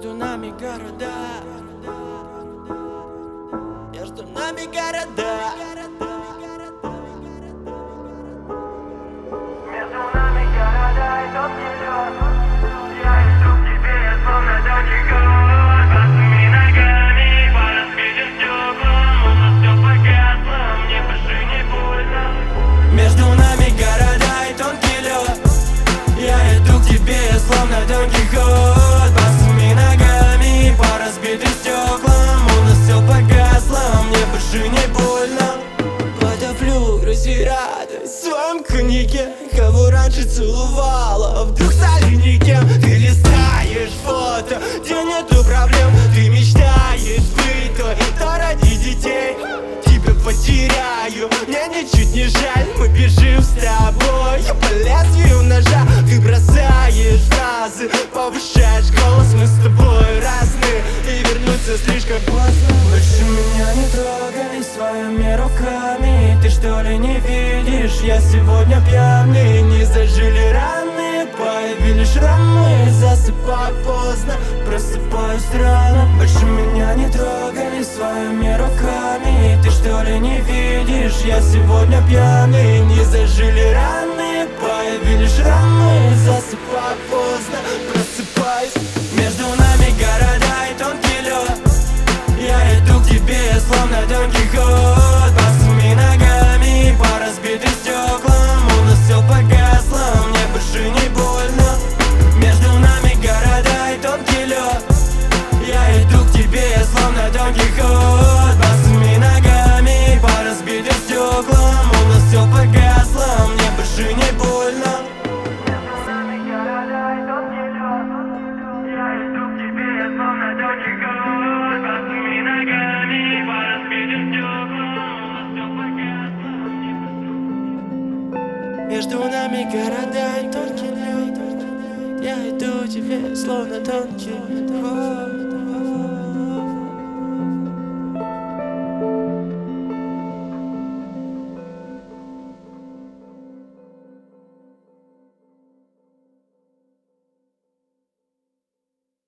Между нами города, между нами города. Между нами города и тонкий лед. Я иду к тебе, я словно далекий год. Босыми ногами по разбитым стеклам. У нас все погасло, мне больше не больно. Между нами города и тонкий лед. Я иду к тебе, я словно Дон Кихот. Босыми ногами по разбитым стеклам. У нас все погасло, мне больше не больно. Потоплю грусть и радость в своем коньяке. Кого раньше целовала, вдруг стали никем. Ты листаешь фото, где нету проблем. Ты мечтаешь быть той, кто ради детей. Тебя потеряю, мне ничуть не жаль. Мы бежим с тобой по лезвию ножа. Ты бросаешь фразы, повышаешь голос. Мы с тобой разные, и вернуться слишком поздно. Больше меня не трогай своими руками. Ты что ли не видишь, я сегодня пьяный. Не зажили раны, появились шрамы. Засыпаю поздно, просыпаюсь рано. Больше меня не трогай своими руками. Ты что ли не видишь, я сегодня пьяный. Не зажили раны, появились шрамы. Засыпаю поздно, просыпаюсь. Между нами города и тонкий лед. Я иду к тебе, я словно Дон Кихот. Босыми ногами по разбитым стеклам. У нас все погасло, мне больше не больно. Между нами города и тонкий лед. Я иду к тебе, я словно Дон Кихот. Босыми ногами по разбитым стеклам. У нас все погасло, мне больше не больно. Между нами города и тонкий лед. Я иду к тебе, я словно Дон Кихот. Босыми ногами по разбитым стеклам. У нас все погасло, мне больше. Между нами города и тонкий лед. Я иду к тебе, словно Дон Кихот.